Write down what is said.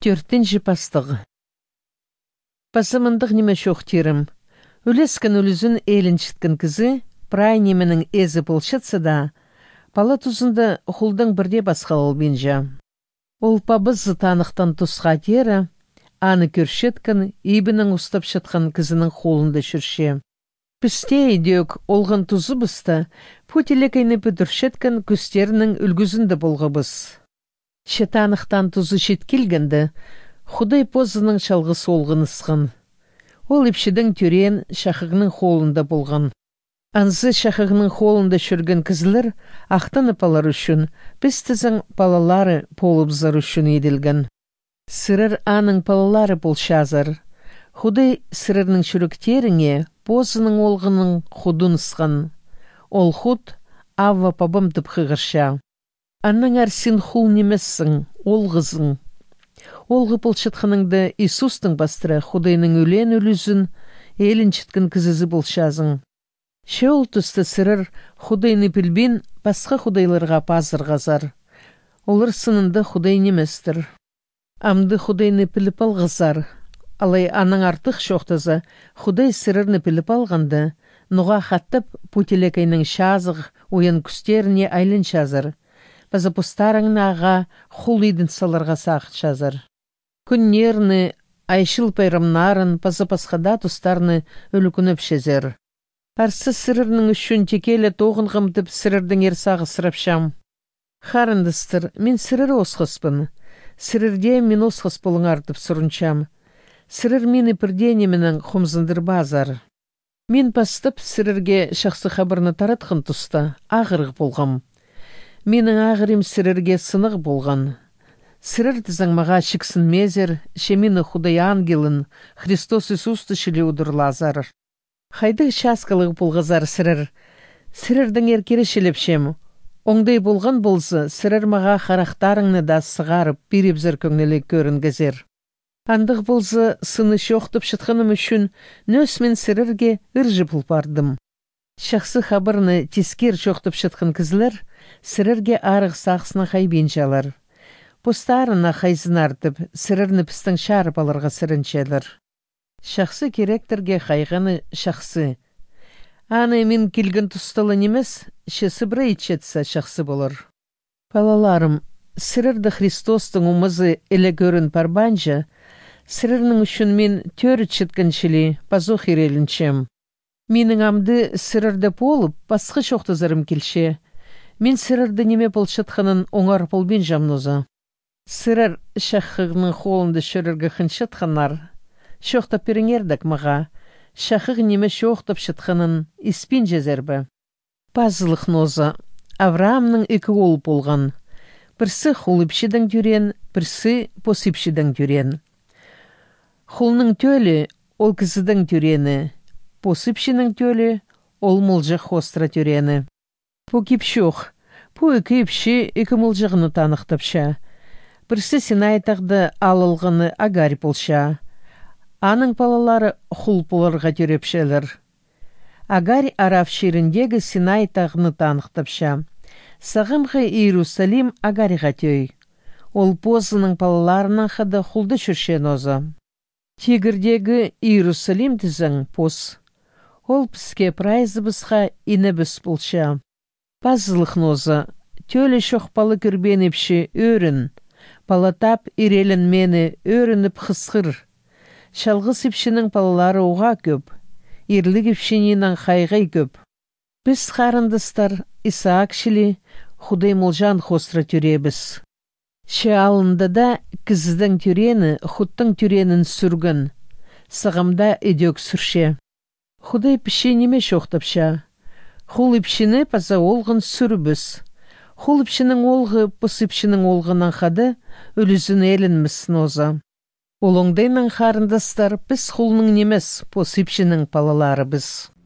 Төртінші пастығы. Пасымындық неме шоқтерім. Үлескін үлізін еліншіткін кізі, прай неменің әзі болшытсы да, пала тұзында құлдың бірде басқалыл бенжа. Ол пабызы танықтан тұсқа тері, аны көршеткін, ебінің ұстап шытқан кізінің қолында шүрше. Пісте едек олғын тұзы бұсты, пөтелекайны пөтіршеткін күстерінің үлгізінді болғы біз. Шетанықтан тұзы шеткелгенді, Худай позының шалғы солғын ысқын. Ол епшідің түрен шақығының қолында болған. Анзы шақығының қолында шүрген кізілер ақтаны палар үшін, біз тізің палалары полыбзар үшін еделген. Сырыр аның палалары болшазар. Худай сырырның шүріктеріңе позының олғының худын ысқын. Ол худ авва пабым тұпқығырша. Анның арсин хул немессің, олғызың. Олғы пылшытқыныңды Иисустың бастыра Худайның өлен өлізін, еліншіткін кізізі болшазың. Ше ол тұсты сырыр Худайны пілбен басқа Худайларға пазыр ғазар. Олар сынынды Худай неместір. Амды Худайны піліп алғызар. Алай аның артық шоқтаза Худай сырырны піліп алғанды, нұға қаттып путелекайның шазық ойын күстеріне айлын шазар. База пустарыңнаға хул идін саларға сақыт шазар. Күннерні, айшыл пайрамнарын, база пасқада тұстарны өлікініп шезер. Арсы сырырның үшін текелі тоғын ғымдып сырырдың ерсағы сырапшам. Харындыстыр, мен сырыр осқыспын. Сырырде мен осқыс болың артып сұрынчам. Сырыр мені бірденеменің құмзындыр базар. Мен пастып сырырге шақсы қабырны таратқын тұста, ағырық болғам. Менің ағырым сырырге сынық болған. Сырыр тізің маға шықсын мезер, шемені Худай ангелін, Христос Иисусты шілі ұдырлазар. Қайды шаскалық болғазар сырыр. Сырырдың еркері шелепшем. Оңдай болған болсы, сырыр маға қарақтарыңны да сығарып, беребзір көңнелі көрінгізер. Андық болсы, сыны шоқтып шытқаным үшін, нөс мен сырырге үржі пұлпардым. Шақсы қабырны тескер шоқтып шытқын кізілер, сырырге арық сақсына қайбеншалар. Постарына қайзын артып, сырырны пістің шарып алырға сырынчалар. Шақсы керектерге қайғаны шақсы. Аны мен келген тұсталы немес, шесі бірі итшетса шақсы болыр. Балаларым, сырырды Христостың умызы әлі көрін парбанжа, сырырның үшін мен төр четкіншілі, пазу хирелінчем. Менің амды сырырды болып, басқы шоқтызырым келше. Мен сырырды неме болшытқанын оңар болбен жамноза. Сырыр шақығының қолынды шөріргі қыншытқанар. Шоқтап періңердік маға. Шақығы неме шоқтап шытқанын испен жезербі. Пазылық ноза. Авраамның екі ол болған. Бірсі холыпшидің дүрен, бірсі посипшидің дүрен. Холның төлі ол кізідің дүрені. Посипшінің төлі ол мұлжы хостра дүрені. По кипшух, по екі епші екі мұлжығыны танықтапша. Бірсі Синайтағды алылғыны Агарь болша. Аның палалары хул боларға дүрепшелер. Агарь Арав шеріндегі Синайтағыны танықтапша. Сағымғы Иерусалим Агарьға төй. Ол позының палаларының қады хулды шүршен оза. Тегірдегі Иерусалим тізің пос. Ол піске прайзы бізға ині біз болша. Пазылық ноза, төлі шоқпалы көрбен епші өрін. Палатап ирелін мені өрініп қысқыр. Шалғыс епшінің палалары оға көп. Ерлік епшінінен қайғай көп. Біз қарындыстар Исаак шілі Худай молжан хостра түребіз. Ше алында да кіздің түрені Худтың түренін сүргін. Сығымда едек сүрше. Худай піші неме шоқтапша. Хул епшіні паза олғын сүрбіз. Хул епшінің олғы пыс епшінің олғынан қады өлізін әлін мүсін оза. Олыңдайның қарындастар біз хулның немес пос епшінің палалары біз.